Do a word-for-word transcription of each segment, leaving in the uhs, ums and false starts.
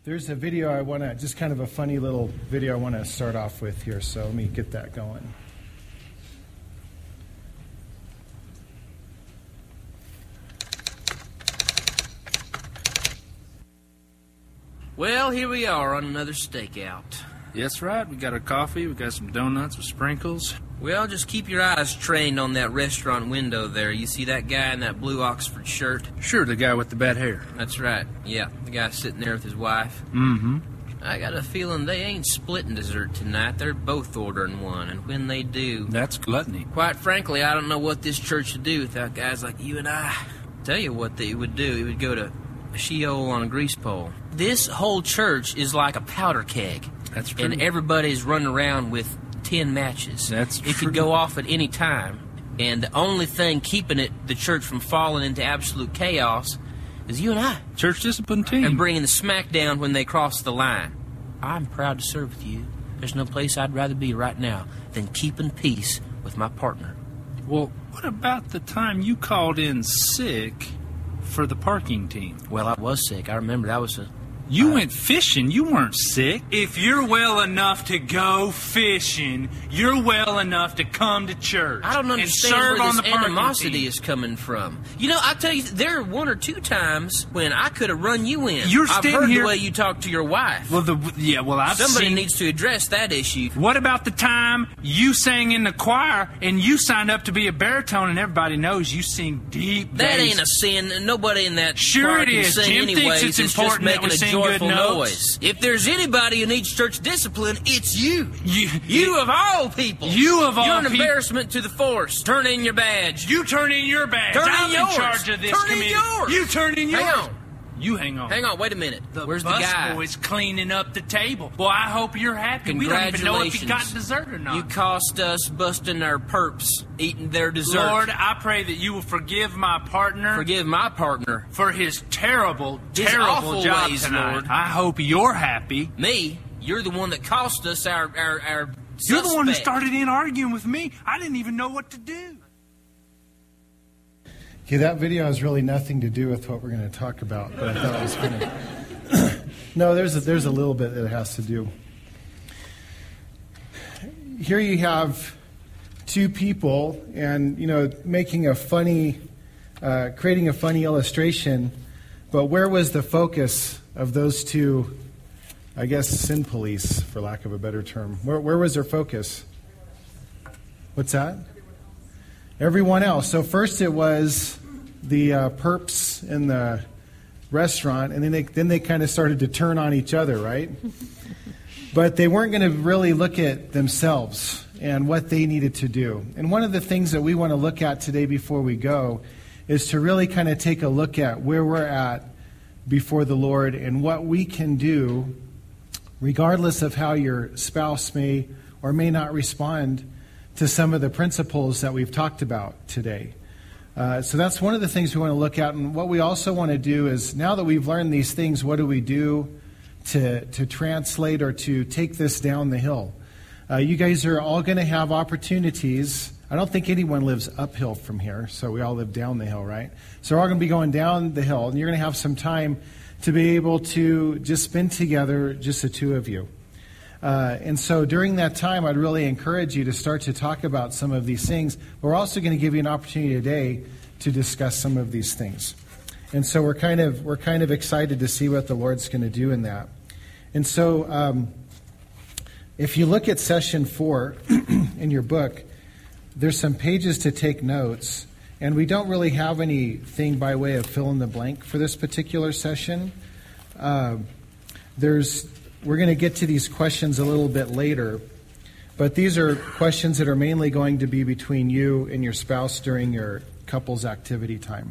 There's a video I want to, just kind of a funny little video I want to start off with here, so let me get that going. Well, here we are on another stakeout. Yes, right. We got our coffee. We got some donuts with sprinkles. Well, just keep your eyes trained on that restaurant window there. You see that guy in that blue Oxford shirt? Sure, the guy with the bad hair. That's right. Yeah, the guy sitting there with his wife. Mm-hmm. I got a feeling they ain't splitting dessert tonight. They're both ordering one, and when they do... That's gluttony. Quite frankly, I don't know what this church would do without guys like you and I. Tell you what they would do. It would go to Sheol on a grease pole. This whole church is like a powder keg. That's true. And everybody's running around with ten matches. That's it true. It could go off at any time. And the only thing keeping it, the church from falling into absolute chaos, is you and I. Church discipline team. And bringing the smack down when they cross the line. I'm proud to serve with you. There's no place I'd rather be right now than keeping peace with my partner. Well, what about the time you called in sick for the parking team? Well, I was sick. I remember that was a... You uh, went fishing. You weren't sick. If you're well enough to go fishing, you're well enough to come to church. I don't understand and serve where on this the animosity is coming from. You know, I tell you, there are one or two times when I could have run you in. You're I've standing heard here... the way you talk to your wife. Well, the yeah, well, I've Somebody seen... needs to address that issue. What about the time you sang in the choir and you signed up to be a baritone and everybody knows you sing deep bass? That ain't a sin. Nobody in that sure choir it can is. sing Jim anyways. thinks it's, it's important just making that we a sing joyful good notes. noise. If there's anybody who needs church discipline, it's you. You, you of all people. You of all You're an people. embarrassment to the force. Turn in your badge. You turn in your badge. Turn I'm in yours. in charge of this turn committee. In yours. You turn in yours. Hang on. You hang on. Hang on, wait a minute. The Where's the bus guy? boy's cleaning up the table. Well, I hope you're happy. We don't even know if he got dessert or not. You cost us busting our perps, eating their dessert. Lord, I pray that you will forgive my partner. Forgive my partner. For his terrible, his terrible job ways, tonight. Lord. I hope you're happy. Me? You're the one that cost us our, our, our You're suspect. the one who started in arguing with me. I didn't even know what to do. Okay, that video has really nothing to do with what we're going to talk about, but I thought it was funny. No, there's a, there's a little bit that it has to do. Here you have two people, and you know, making a funny, uh, creating a funny illustration. But where was the focus of those two? I guess sin police, for lack of a better term. Where, where was their focus? What's that? Everyone else. So first it was the uh, perps in the restaurant, and then they then they kind of started to turn on each other, right? But they weren't going to really look at themselves and what they needed to do. And one of the things that we want to look at today before we go is to really kind of take a look at where we're at before the Lord and what we can do, regardless of how your spouse may or may not respond to some of the principles that we've talked about today. Uh, so that's one of the things we want to look at. And what we also want to do is, now that we've learned these things, what do we do to, to translate or to take this down the hill? Uh, you guys are all going to have opportunities. I don't think anyone lives uphill from here, so we all live down the hill, right? So we're all going to be going down the hill, and you're going to have some time to be able to just spend together, just the two of you. Uh, and so during that time, I'd really encourage you to start to talk about some of these things. We're also going to give you an opportunity today to discuss some of these things. And so we're kind of we're kind of excited to see what the Lord's going to do in that. And so um, if you look at session four in your book, there's some pages to take notes. And we don't really have anything by way of fill in the blank for this particular session. Uh, there's We're going to get to these questions a little bit later, but these are questions that are mainly going to be between you and your spouse during your couples activity time.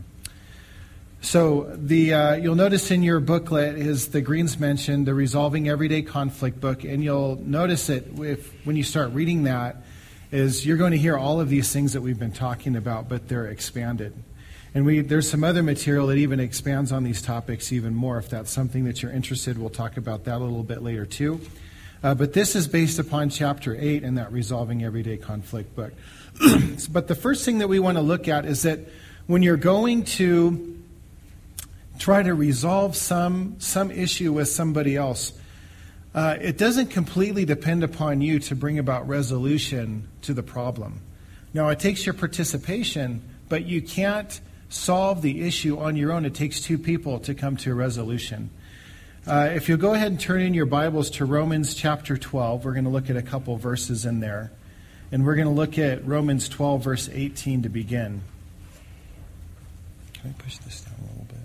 So the uh, you'll notice in your booklet is the Greens mentioned the Resolving Everyday Conflict book, and you'll notice it if when you start reading that is you're going to hear all of these things that we've been talking about, but they're expanded. And we there's some other material that even expands on these topics even more. If that's something that you're interested, we'll talk about that a little bit later too. Uh, but this is based upon chapter eight in that Resolving Everyday Conflict book. But the first thing that we want to look at is that when you're going to try to resolve some some issue with somebody else, uh, it doesn't completely depend upon you to bring about resolution to the problem. Now, it takes your participation, but you can't solve the issue on your own. It takes two people to come to a resolution. Uh, if you'll go ahead and turn in your Bibles to Romans chapter twelve, we're going to look at a couple verses in there. And we're going to look at Romans twelve, verse eighteen to begin. Can I push this down a little bit?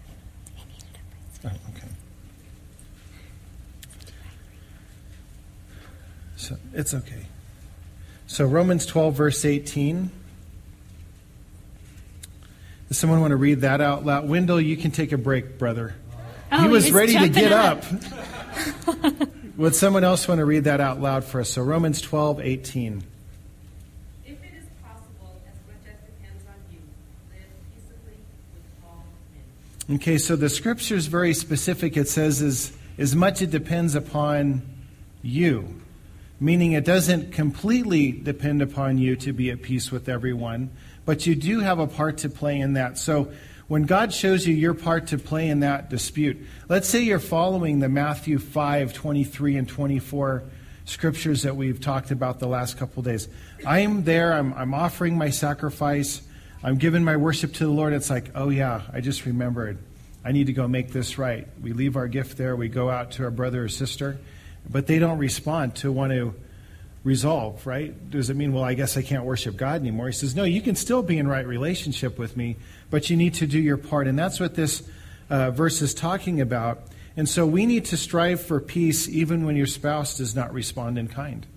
Oh, okay. So it's okay. So Romans twelve, verse eighteen. Does someone want to read that out loud? Wendell, you can take a break, brother. Oh, he was ready to get up. up. Would someone else want to read that out loud for us? So Romans twelve, eighteen. If it is possible, as much as depends on you, live peaceably with all men. Okay, so the scripture is very specific. It says, as, as much it depends upon you. Meaning it doesn't completely depend upon you to be at peace with everyone, but you do have a part to play in that. So when God shows you your part to play in that dispute, let's say you're following the Matthew five, twenty-three and twenty-four scriptures that we've talked about the last couple of days. I'm there, I'm, I'm offering my sacrifice, I'm giving my worship to the Lord. It's like, oh yeah, I just remembered. I need to go make this right. We leave our gift there, we go out to our brother or sister, but they don't respond to want to resolve, right? Does it mean, well, I guess I can't worship God anymore? He says, no, you can still be in right relationship with me, but you need to do your part. And that's what this uh, verse is talking about. And so we need to strive for peace even when your spouse does not respond in kind.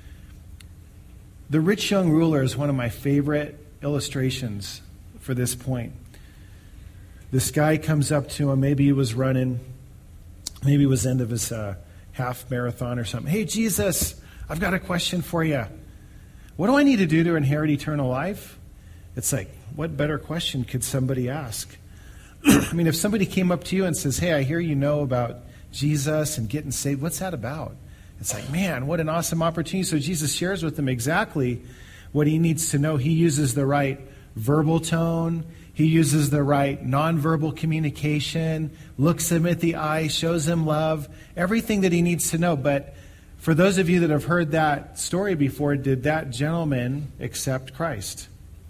The rich young ruler is one of my favorite illustrations for this point. This guy comes up to him, maybe he was running, maybe it was the end of his uh, half marathon or something. Hey, Jesus, I've got a question for you. What do I need to do to inherit eternal life? It's like, what better question could somebody ask? I mean, if somebody came up to you and says, hey, I hear you know about Jesus and getting saved, what's that about? It's like, man, what an awesome opportunity. So Jesus shares with them exactly what he needs to know. He uses the right verbal tone. He uses the right nonverbal communication, looks him at the eye, shows him love, everything that he needs to know. But for those of you that have heard that story before, did that gentleman accept Christ?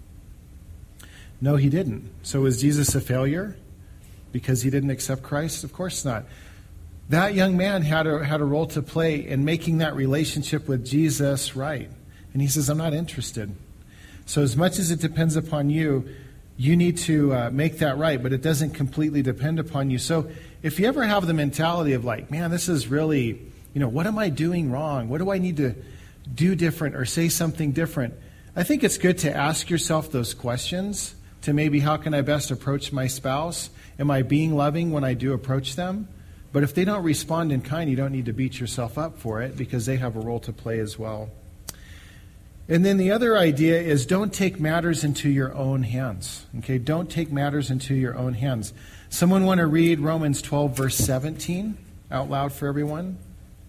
No, he didn't. So was Jesus a failure because he didn't accept Christ? Of course not. That young man had a, had a role to play in making that relationship with Jesus right. And he says, I'm not interested. So as much as it depends upon you, you need to uh, make that right, but it doesn't completely depend upon you. So if you ever have the mentality of like, man, this is really, you know, what am I doing wrong? What do I need to do different or say something different? I think it's good to ask yourself those questions to maybe how can I best approach my spouse? Am I being loving when I do approach them? But if they don't respond in kind, you don't need to beat yourself up for it because they have a role to play as well. And then the other idea is don't take matters into your own hands. Okay, don't take matters into your own hands. Someone want to read Romans twelve, verse seventeen out loud for everyone?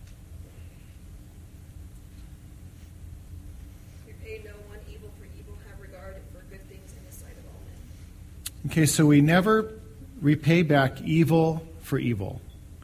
Repay no one evil for evil, have regard for good things in the sight of all men. Okay, so we never repay back evil for evil.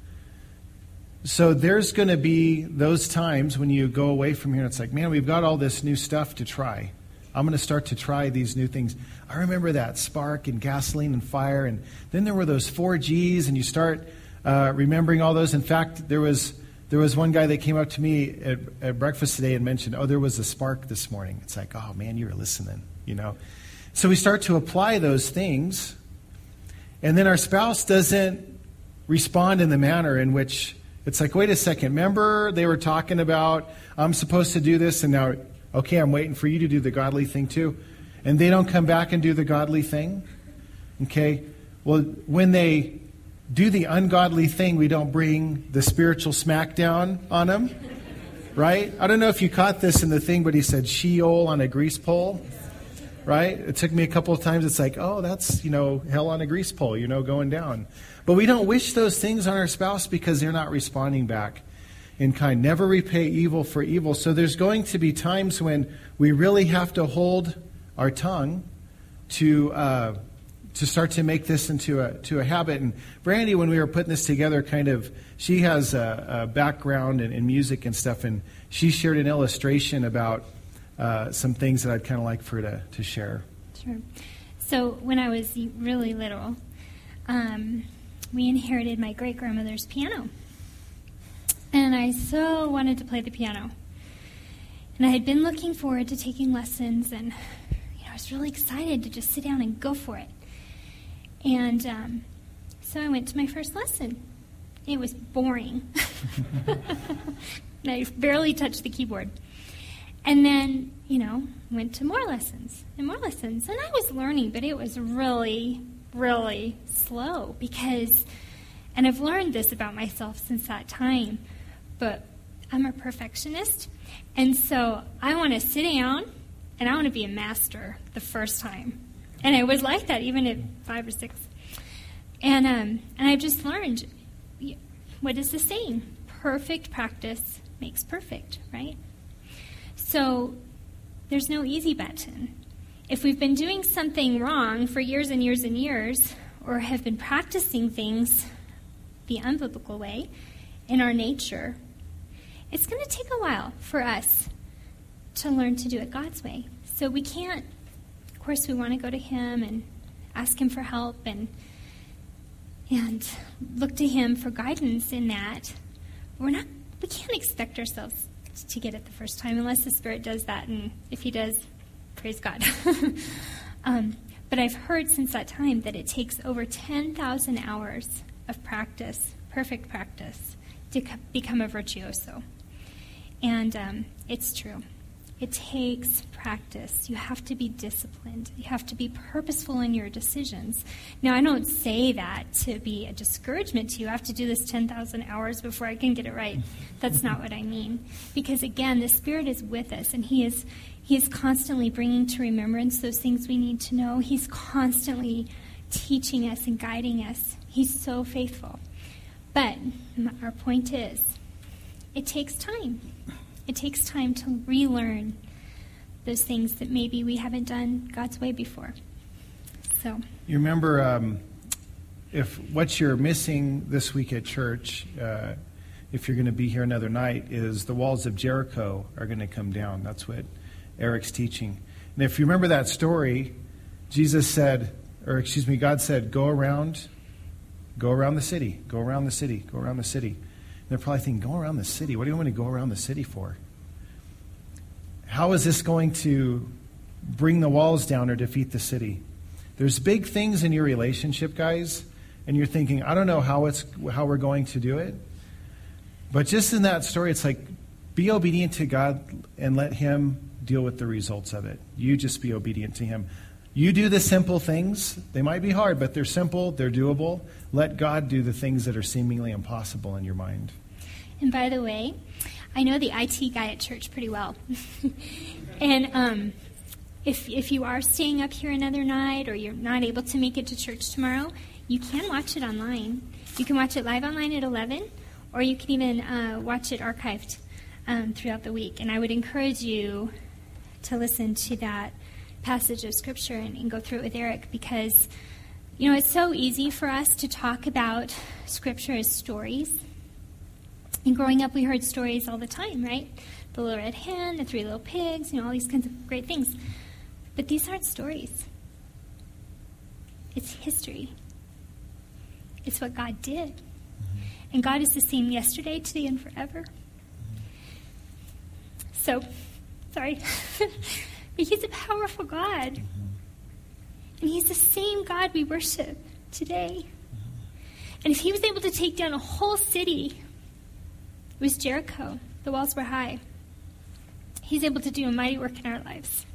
So there's going to be those times when you go away from here and it's like, man, we've got all this new stuff to try. I'm going to start to try these new things. I remember that spark and gasoline and fire. And then there were those four G's and you start uh, remembering all those. In fact, there was there was one guy that came up to me at, at breakfast today and mentioned, oh, there was a spark this morning. It's like, oh, man, you were listening, you know. So we start to apply those things. And then our spouse doesn't respond in the manner in which it's like, wait a second, remember they were talking about, I'm supposed to do this, and now, okay, I'm waiting for you to do the godly thing too. And they don't come back and do the godly thing. Okay? Well, when they do the ungodly thing, we don't bring the spiritual smackdown on them. Right? I don't know if you caught this in the thing, but he said Sheol on a grease pole. Right? It took me a couple of times. It's like, oh, that's, you know, hell on a grease pole, you know, going down. But we don't wish those things on our spouse because they're not responding back in kind. Never repay evil for evil. So there's going to be times when we really have to hold our tongue to uh, to start to make this into a to a habit. And Brandy, when we were putting this together, kind of, she has a, a background in, in music and stuff, and she shared an illustration about uh, some things that I'd kind of like for her to, to share. Sure. So when I was really little, um, we inherited my great-grandmother's piano. And I so wanted to play the piano. And I had been looking forward to taking lessons, and you know, I was really excited to just sit down and go for it. And um, so I went to my first lesson. It was boring. I barely touched the keyboard. And then, you know, went to more lessons and more lessons. And I was learning, but it was really, really slow because, and I've learned this about myself since that time, but I'm a perfectionist. And so I want to sit down and I want to be a master the first time. And I was like that even at five or six. And um, and I've just learned, what is the saying? Perfect practice makes perfect, right? So there's no easy button. If we've been doing something wrong for years and years and years, or have been practicing things the unbiblical way in our nature, it's going to take a while for us to learn to do it God's way. So we can't, of course, we want to go to Him and ask Him for help and and look to Him for guidance in that. We're not, we can't expect ourselves to get it the first time unless the Spirit does that, and if He does, praise God. um, but I've heard since that time that it takes over ten thousand hours of practice, perfect practice, to co- become a virtuoso. And um, it's true. It takes practice. You have to be disciplined. You have to be purposeful in your decisions. Now, I don't say that to be a discouragement to you. I have to do this ten thousand hours before I can get it right. That's not what I mean. Because, again, the Spirit is with us, and He is He is constantly bringing to remembrance those things we need to know. He's constantly teaching us and guiding us. He's so faithful. But our point is, it takes time. It takes time to relearn those things that maybe we haven't done God's way before. So you remember, um, if what you're missing this week at church, uh, if you're going to be here another night, is the walls of Jericho are going to come down. That's what Eric's teaching. And if you remember that story, Jesus said, or excuse me, God said, go around, go around the city, go around the city, go around the city. They're probably thinking, go around the city? What do you want me to go around the city for? How is this going to bring the walls down or defeat the city? There's big things in your relationship, guys, and you're thinking, I don't know how it's how we're going to do it. But just in that story, it's like, be obedient to God and let Him deal with the results of it. You just be obedient to Him. You do the simple things. They might be hard, but they're simple, they're doable. Let God do the things that are seemingly impossible in your mind. And by the way, I know the I T guy at church pretty well. and um, if if you are staying up here another night or you're not able to make it to church tomorrow, you can watch it online. You can watch it live online at eleven, or you can even uh, watch it archived um, throughout the week. And I would encourage you to listen to that passage of Scripture and, and go through it with Eric, because, you know, it's so easy for us to talk about Scripture as stories. And growing up, we heard stories all the time, right? The Little Red Hen, the Three Little Pigs, you know, all these kinds of great things. But these aren't stories. It's history. It's what God did. Mm-hmm. And God is the same yesterday, today, and forever. Mm-hmm. So, sorry. But He's a powerful God. Mm-hmm. And He's the same God we worship today. Mm-hmm. And if He was able to take down a whole city, it was Jericho. The walls were high. He's able to do a mighty work in our lives.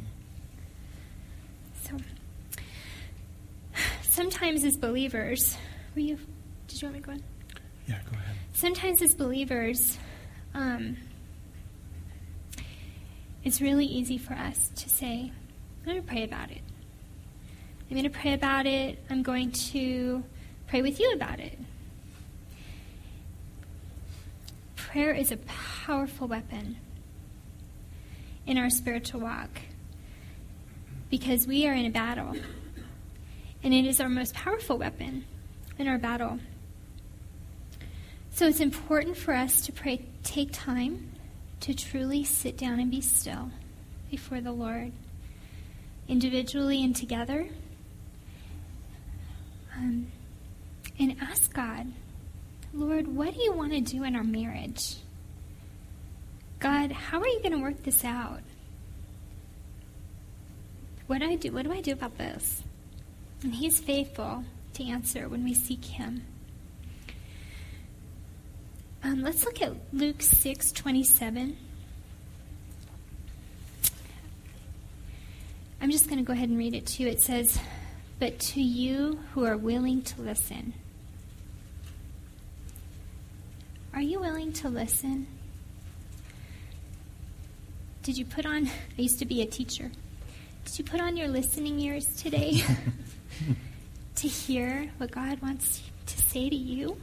Mm-hmm. So, sometimes as believers, were you, did you want me to go on? Yeah, go ahead. Sometimes as believers, um, it's really easy for us to say, I'm going to pray about it. I'm going to pray about it. I'm going to pray with you about it. Prayer is a powerful weapon in our spiritual walk because we are in a battle. And it is our most powerful weapon in our battle. So it's important for us to pray, take time to truly sit down and be still before the Lord, individually and together, um, and ask God, Lord, what do you want to do in our marriage? God, how are you going to work this out? What do I do? What do I do about this? And He's faithful to answer when we seek Him. Um, let's look at Luke six twenty-seven. I'm just going to go ahead and read it to you. It says, "But to you who are willing to listen." Are you willing to listen? Did you put on, I used to be a teacher. Did you put on your listening ears today to hear what God wants to say to you?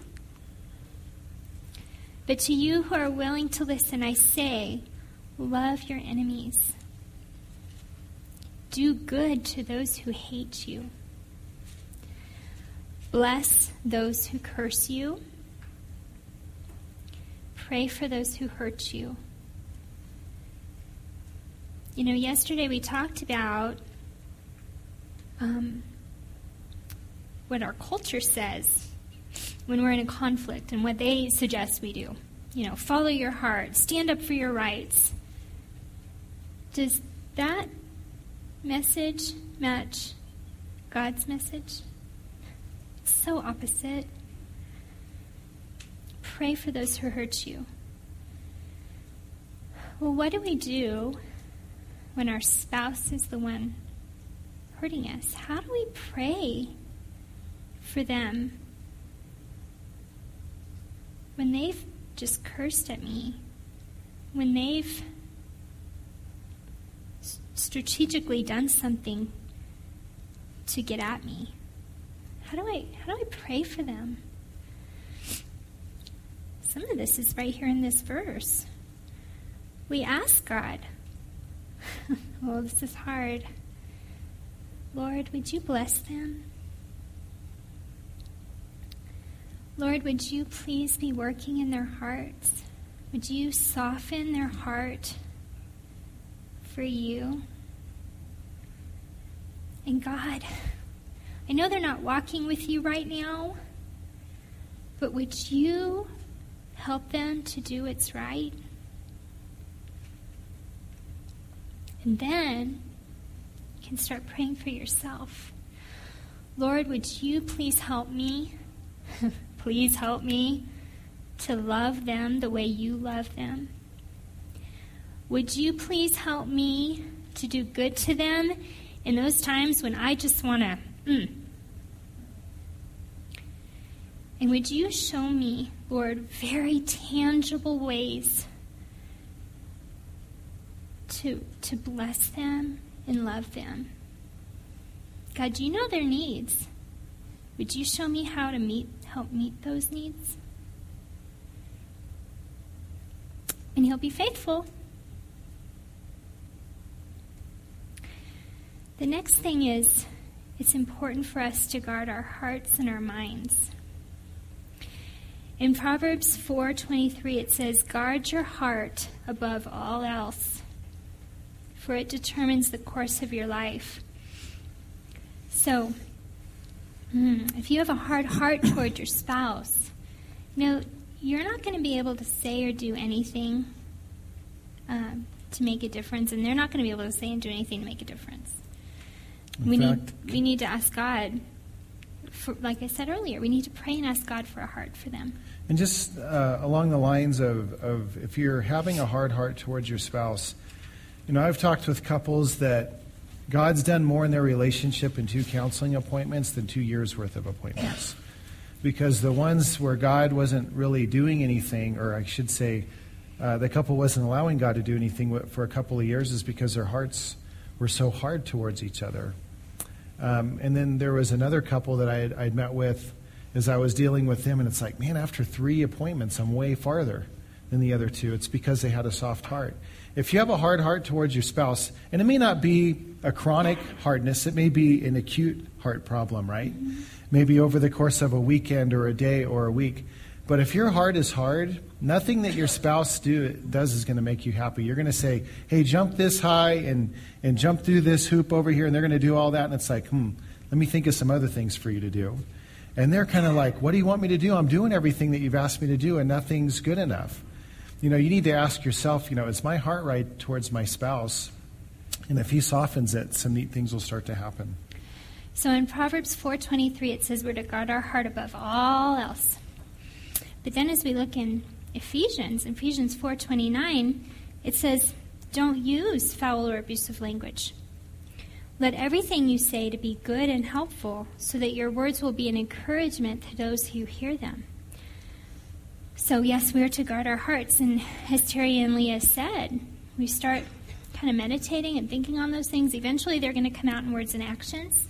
But to you who are willing to listen, I say, love your enemies. Do good to those who hate you. Bless those who curse you. Pray for those who hurt you. You know, yesterday we talked about um, what our culture says when we're in a conflict and what they suggest we do. You know, follow your heart, stand up for your rights. Does that message match God's message? It's so opposite. Pray for those who hurt you. Well, what do we do when our spouse is the one hurting us? How do we pray for them when they've just cursed at me, when they've strategically done something to get at me? How do I how do I pray for them? Some of this is right here in this verse. We ask God, oh, this is hard. Lord, would you bless them? Lord, would you please be working in their hearts? Would you soften their heart for you? And God, I know they're not walking with you right now, but would you help them to do what's right? And then you can start praying for yourself. Lord, would you please help me? Please help me to love them the way you love them. Would you please help me to do good to them in those times when I just want to, mm. And would you show me, Lord, very tangible ways to, to bless them and love them? God, you know their needs. Would you show me how to meet, help meet those needs? And He'll be faithful. The next thing is, it's important for us to guard our hearts and our minds. In Proverbs four twenty-three, it says, "Guard your heart above all else, for it determines the course of your life." So, if you have a hard heart toward your spouse, you know, you're not going to be able to say or do anything um, to make a difference, and they're not going to be able to say and do anything to make a difference. In we fact, need we need to ask God, for, like I said earlier, we need to pray and ask God for a heart for them. And just uh, along the lines of, of if you're having a hard heart towards your spouse, you know, I've talked with couples that God's done more in their relationship in two counseling appointments than two years' worth of appointments. Because the ones where God wasn't really doing anything, or I should say, uh, the couple wasn't allowing God to do anything for a couple of years, is because their hearts were so hard towards each other. Um, and then there was another couple that I had I'd met with as I was dealing with them, and it's like, man, after three appointments, I'm way farther than the other two. It's because they had a soft heart. if you have a hard heart towards your spouse, and it may not be a chronic hardness, it may be an acute heart problem, right? Maybe over the course of a weekend or a day or a week. But if your heart is hard, nothing that your spouse do, does is going to make you happy. You're going to say, hey, jump this high and, and jump through this hoop over here, and they're going to do all that. And it's like, hmm, let me think of some other things for you to do. And they're kind of like, what do you want me to do? I'm doing everything that you've asked me to do, and nothing's good enough. You know, you need to ask yourself, you know, is my heart right towards my spouse? And if he softens it, some neat things will start to happen. So in Proverbs four twenty-three, it says we're to guard our heart above all else. But then as we look in Ephesians, Ephesians four twenty-nine, it says, don't use foul or abusive language. Let everything you say to be good and helpful, so that your words will be an encouragement to those who hear them. So yes, we are to guard our hearts. And as Terry and Leah said, we start kind of meditating and thinking on those things. Eventually they're going to come out in words and actions.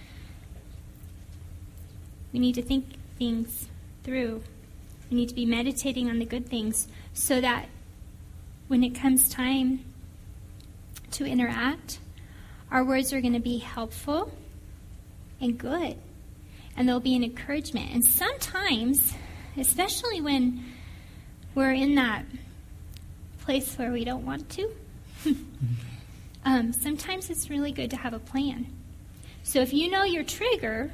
We need to think things through. We need to be meditating on the good things so that when it comes time to interact, our words are going to be helpful and good. And they'll be an encouragement. And sometimes, especially when we're in that place where we don't want to, um, sometimes it's really good to have a plan. So if you know your trigger,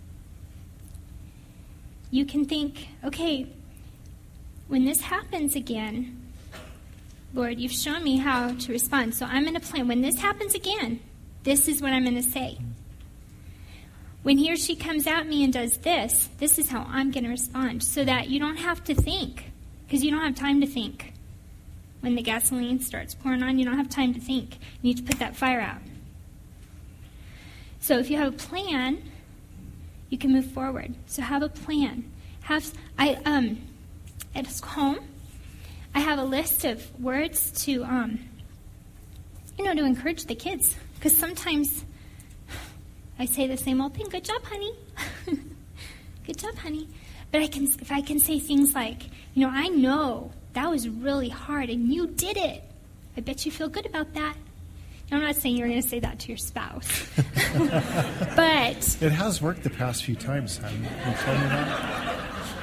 you can think, okay, when this happens again, Lord, you've shown me how to respond. So I'm going to plan. When this happens again, this is what I'm going to say. When he or she comes at me and does this, this is how I'm going to respond. So that you don't have to think. Because you don't have time to think. When the gasoline starts pouring on, you don't have time to think. You need to put that fire out. So if you have a plan, you can move forward. So have a plan. Have I um at home, I have a list of words to um you know to encourage the kids, because sometimes I say the same old thing. Good job, honey. Good job, honey. But I can if I can say things like, you know, I know that was really hard and you did it. I bet you feel good about that. I'm not saying you're going to say that to your spouse. But it has worked the past few times, honey. You told me that.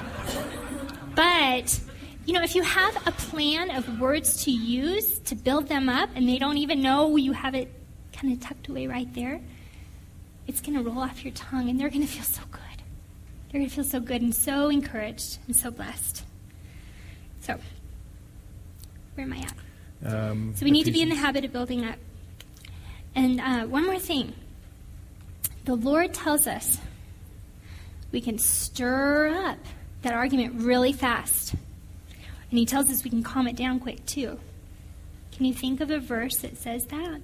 But, you know, if you have a plan of words to use to build them up and they don't even know you have it kind of tucked away right there, it's going to roll off your tongue and they're going to feel so good. They're going to feel so good and so encouraged and so blessed. So, where am I at? Um, so we need to be in the habit of building up. And uh, one more thing. The Lord tells us we can stir up that argument really fast. And he tells us we can calm it down quick, too. Can you think of a verse that says that?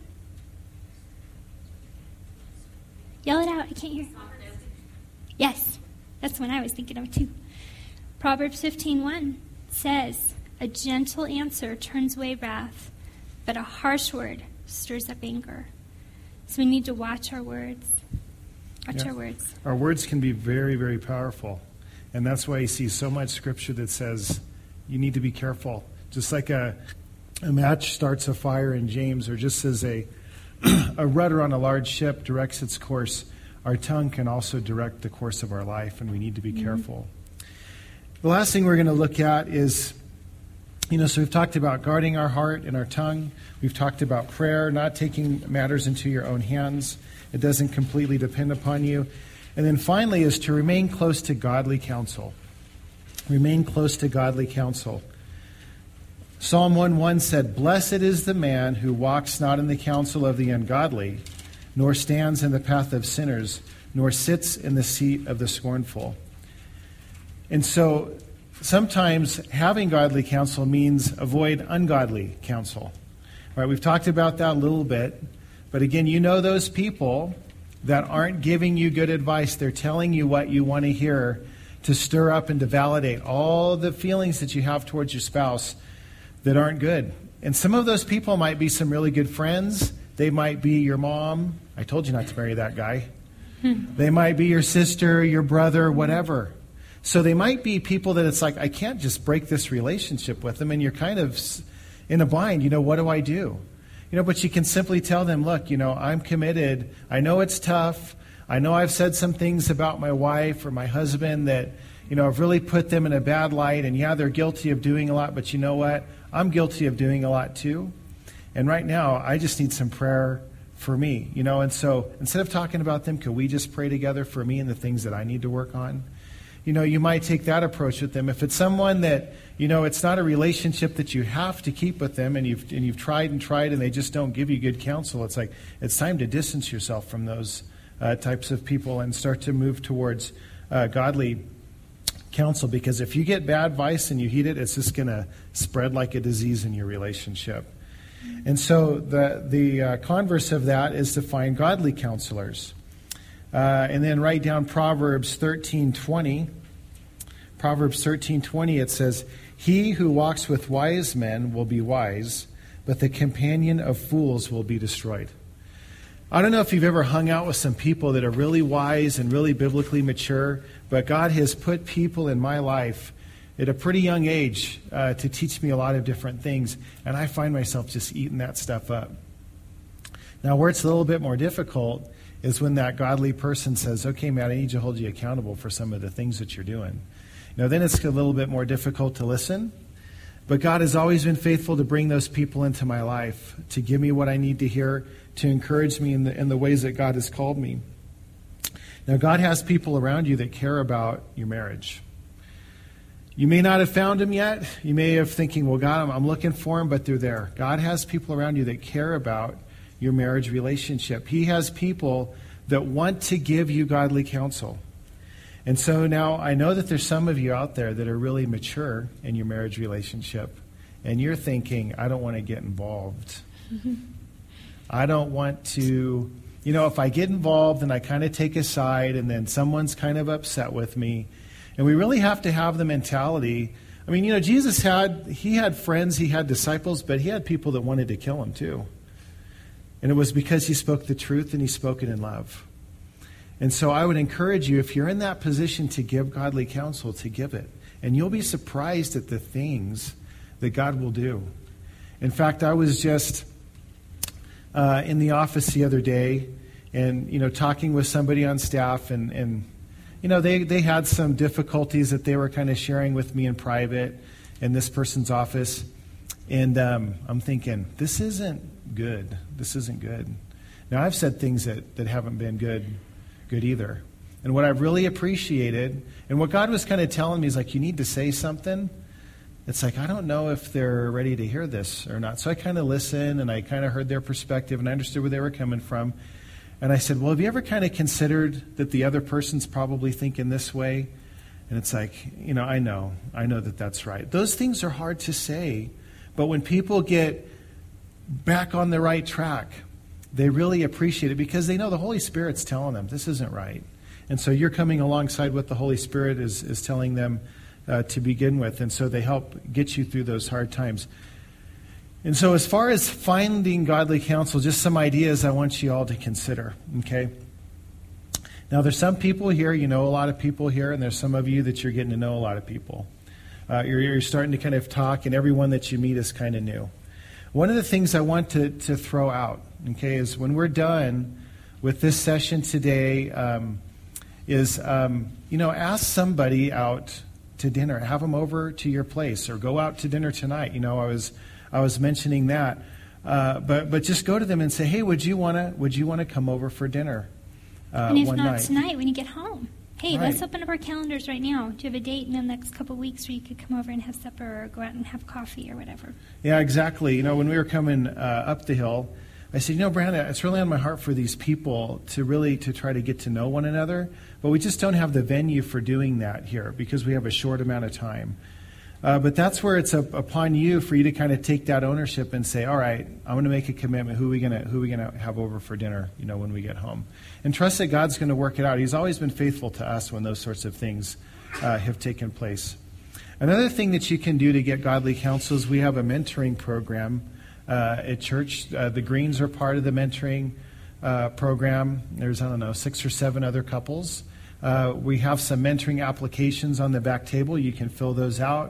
Yell it out. I can't hear. Yes. That's the one I was thinking of, too. Proverbs fifteen one says, a gentle answer turns away wrath, but a harsh word stirs up anger. So we need to watch our words. Watch yeah. our words. Our words can be very, very powerful. And that's why you see so much scripture that says you need to be careful. Just like a, a match starts a fire in James, or just as a, a rudder on a large ship directs its course, our tongue can also direct the course of our life, and we need to be mm-hmm. careful. The last thing we're going to look at is, you know, so we've talked about guarding our heart and our tongue. We've talked about prayer, not taking matters into your own hands. It doesn't completely depend upon you. And then finally is to remain close to godly counsel. Remain close to godly counsel. Psalm one one said, blessed is the man who walks not in the counsel of the ungodly, nor stands in the path of sinners, nor sits in the seat of the scornful. And so sometimes having godly counsel means avoid ungodly counsel. All right, we've talked about that a little bit. But again, you know those people that aren't giving you good advice. They're telling you what you want to hear to stir up and to validate all the feelings that you have towards your spouse that aren't good. And some of those people might be some really good friends. They might be your mom. I told you not to marry that guy. They might be your sister, your brother, whatever. So they might be people that it's like, I can't just break this relationship with them. And you're kind of in a bind. You know, what do I do? You know, but you can simply tell them, look, you know, I'm committed. I know it's tough. I know I've said some things about my wife or my husband that, you know, I've really put them in a bad light. And yeah, they're guilty of doing a lot, but you know what? I'm guilty of doing a lot too. And right now, I just need some prayer for me, you know. And so instead of talking about them, could we just pray together for me and the things that I need to work on? You know, you might take that approach with them. If it's someone that, you know, it's not a relationship that you have to keep with them, and you've and you've tried and tried and they just don't give you good counsel, it's like it's time to distance yourself from those uh, types of people and start to move towards uh, godly counsel. Because if you get bad advice and you heed it, it's just going to spread like a disease in your relationship. And so the the uh, converse of that is to find godly counselors. Uh, and then write down Proverbs thirteen twenty. Proverbs thirteen twenty, it says, "He who walks with wise men will be wise, but the companion of fools will be destroyed." I don't know if you've ever hung out with some people that are really wise and really biblically mature, but God has put people in my life at a pretty young age uh, to teach me a lot of different things, and I find myself just eating that stuff up. Now, where it's a little bit more difficult is when that godly person says, okay, Matt, I need to hold you accountable for some of the things that you're doing. You know, then it's a little bit more difficult to listen. But God has always been faithful to bring those people into my life, to give me what I need to hear, to encourage me in the, in the ways that God has called me. Now, God has people around you that care about your marriage. You may not have found them yet. You may have thinking, well, God, I'm, I'm looking for them, but they're there. God has people around you that care about your marriage relationship. He has people that want to give you godly counsel. And so now I know that there's some of you out there that are really mature in your marriage relationship, and you're thinking, I don't want to get involved. Mm-hmm. I don't want to, you know, if I get involved and I kind of take a side and then someone's kind of upset with me, and we really have to have the mentality. I mean, you know, Jesus had, he had friends, he had disciples, but he had people that wanted to kill him too. And it was because he spoke the truth and he spoke it in love. And so I would encourage you, if you're in that position to give godly counsel, to give it. And you'll be surprised at the things that God will do. In fact, I was just uh, in the office the other day and, you know, talking with somebody on staff. And, and you know, they, they had some difficulties that they were kind of sharing with me in private in this person's office. And um, I'm thinking, this isn't good. This isn't good. Now, I've said things that, that haven't been good, good either. And what I've really appreciated, and what God was kind of telling me is like, you need to say something. It's like, I don't know if they're ready to hear this or not. So I kind of listened, and I kind of heard their perspective, and I understood where they were coming from. And I said, well, have you ever kind of considered that the other person's probably thinking this way? And it's like, you know, I know. I know that that's right. Those things are hard to say. But when people get back on the right track, they really appreciate it because they know the Holy Spirit's telling them this isn't right. And so you're coming alongside what the Holy Spirit is, is telling them uh, to begin with. And so they help get you through those hard times. And so as far as finding godly counsel, just some ideas I want you all to consider, okay? Now, there's some people here, you know a lot of people here, and there's some of you that you're getting to know a lot of people. Uh, you're, you're starting to kind of talk, and everyone that you meet is kind of new. One of the things I want to, to throw out, okay, is when we're done with this session today, um, is, um, you know, ask somebody out to dinner. Have them over to your place, or go out to dinner tonight. You know, I was I was mentioning that, uh, but but just go to them and say, hey, would you wanna would you wanna come over for dinner uh, and if one not night? Tonight, when you get home. Hey, Right. let's open up our calendars right now. Do you have a date in the next couple of weeks where you could come over and have supper or go out and have coffee or whatever? Yeah, exactly. You know, when we were coming uh, up the hill, I said, you know, Brandon, it's really on my heart for these people to really to try to get to know one another, but we just don't have the venue for doing that here because we have a short amount of time. Uh, but that's where it's up upon you for you to kind of take that ownership and say, all right, I'm going to make a commitment. Who are we going to who are we going to have over for dinner, you know, when we get home? And trust that God's going to work it out. He's always been faithful to us when those sorts of things uh, have taken place. Another thing that you can do to get godly counsel is we have a mentoring program uh, at church. Uh, the Greens are part of the mentoring uh, program. There's, I don't know, six or seven other couples. Uh, we have some mentoring applications on the back table. You can fill those out.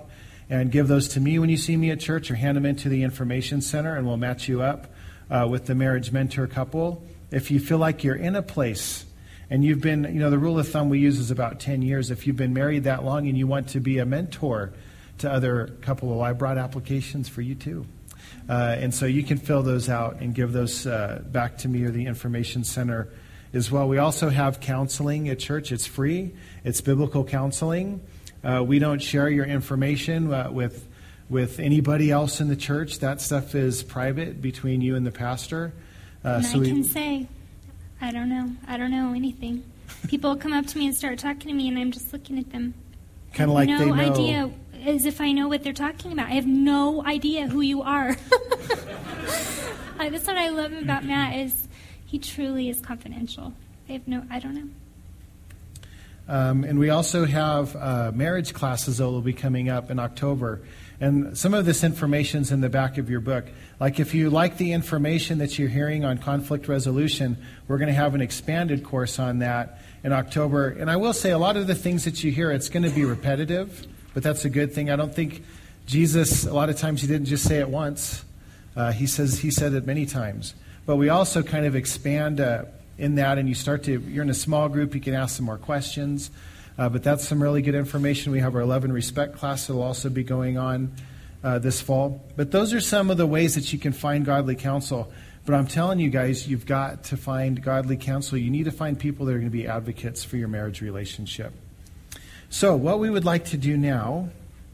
and give those to me when you see me at church, or hand them into the information center, and we'll match you up uh, with the marriage mentor couple. If you feel like you're in a place and you've been, you know, the rule of thumb we use is about ten years. If you've been married that long and you want to be a mentor to other couple, well, I brought applications for you too. Uh, and so you can fill those out and give those uh, back to me or the information center as well. We also have counseling at church. It's free. It's biblical counseling. Uh, we don't share your information uh, with with anybody else in the church. That stuff is private between you and the pastor. Uh, and so I we, can say, I don't know. I don't know anything. People come up to me and start talking to me, and I'm just looking at them. Kind of like no they know. idea, as if I know what they're talking about. I have no idea who you are. uh, that's what I love about Matt, is he truly is confidential. I have no, I don't know. Um, and we also have uh, marriage classes that will be coming up in October. And some of this information is in the back of your book. Like if you like the information that you're hearing on conflict resolution, we're going to have an expanded course on that in October. And I will say a lot of the things that you hear, it's going to be repetitive, but that's a good thing. I don't think Jesus, a lot of times he didn't just say it once. Uh, he says he said it many times. But we also kind of expand uh, in that, and you start to, you're in a small group, you can ask some more questions. Uh, but that's some really good information. We have our Love and Respect class that will also be going on uh, this fall. But those are some of the ways that you can find godly counsel. But I'm telling you guys, you've got to find godly counsel. You need to find people that are going to be advocates for your marriage relationship. So what we would like to do now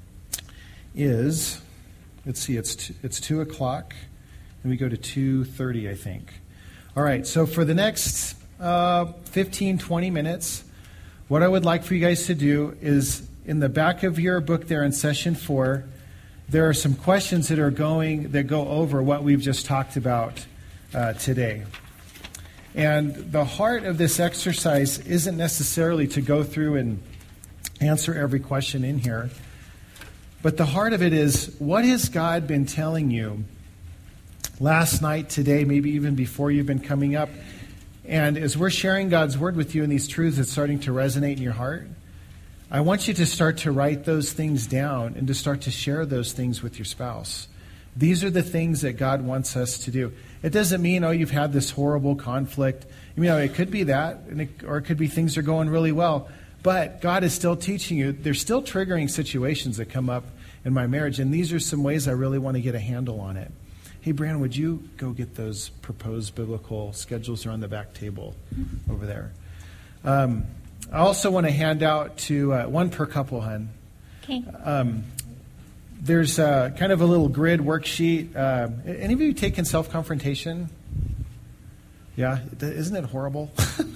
is, let's see, it's two, it's two o'clock, and we go to two thirty, I think. All right, so for the next uh, fifteen, twenty minutes, what I would like for you guys to do is, in the back of your book there in session four, there are some questions that are going, that go over what we've just talked about uh, today. And the heart of this exercise isn't necessarily to go through and answer every question in here, but the heart of it is, what has God been telling you last night, today, maybe even before you've been coming up? And as we're sharing God's Word with you and these truths that's starting to resonate in your heart, I want you to start to write those things down and to start to share those things with your spouse. These are the things that God wants us to do. It doesn't mean, oh, you've had this horrible conflict. You know, it could be that, and it, or it could be things are going really well. But God is still teaching you. There's still triggering situations that come up in my marriage, and these are some ways I really want to get a handle on it. Hey, Brandon, would you go get those proposed biblical schedules? They're on the back table over there. Um, I also want to hand out to uh, one per couple, hun. Okay. Um, there's uh, kind of a little grid worksheet. Uh, any of you taken self-confrontation? Yeah? Isn't it horrible?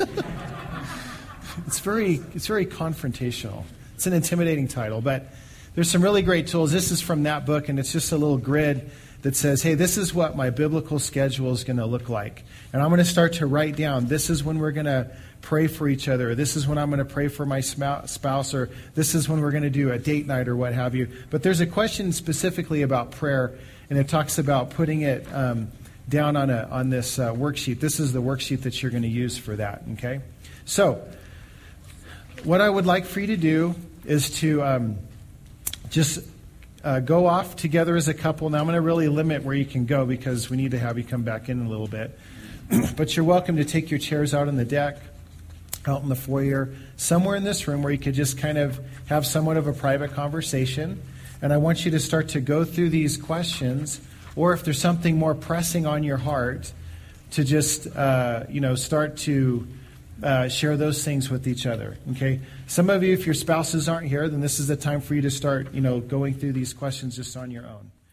It's very, it's very confrontational. It's an intimidating title, but there's some really great tools. This is from that book, and it's just a little grid that says, hey, this is what my biblical schedule is going to look like. And I'm going to start to write down, this is when we're going to pray for each other, or this is when I'm going to pray for my spouse, or this is when we're going to do a date night or what have you. But there's a question specifically about prayer, and it talks about putting it um, down on a on this uh, worksheet. This is the worksheet that you're going to use for that, okay? So what I would like for you to do is to um, just uh, go off together as a couple. Now, I'm going to really limit where you can go because we need to have you come back in a little bit. But you're welcome to take your chairs out on the deck, out in the foyer, somewhere in this room where you could just kind of have somewhat of a private conversation. And I want you to start to go through these questions, or if there's something more pressing on your heart, to just, uh, you know, start to uh, share those things with each other, okay? Some of you, if your spouses aren't here, then this is the time for you to start, you know, going through these questions just on your own.